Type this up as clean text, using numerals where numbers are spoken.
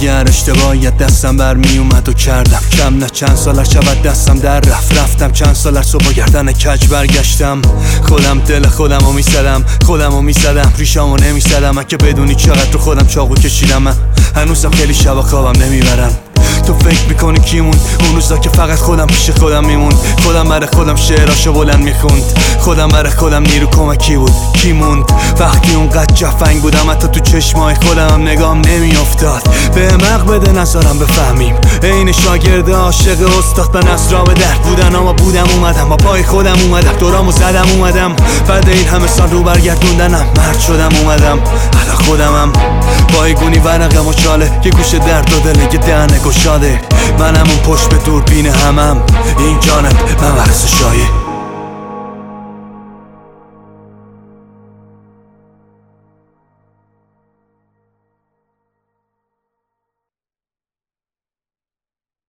هر اشتباهیت دستم برمی اومد و کردم کم نه چند سال شود دستم در رفتم چند سال صبح گردن کج برگشتم خودم دل خودمو میزدم ریشامو نمیزدم من که بدونی چقدر رو خودم چاقو کشیدم من هنوزم خیلی شبا خوابم نمیبرم تو فکر میکنی کی موند اون روزا که فقط خودم پیش خودم میموند خودم برای خودم شعراشو بلند میخوند خودم برای خودم نیرو کمکی بود کی موند وقتی اونقدر جفنگ بودم حتی تو چشمای خودم نگام نمیافتاد به عمق بده نظرم بفهمیم عین شاگرد عاشق استاد به نصرا به درد بودن اما بودم اومدم با پای خودم اومدم دورامو زدم اومدم بعد این همه سال رو برگردوندنم مرد شدم اومدم حالا خودمم بایگونی ورقم و چاله که گوش درد و دله که دهنه گشاده منم اون پشت به دوربین همم این جانب من ورس شایه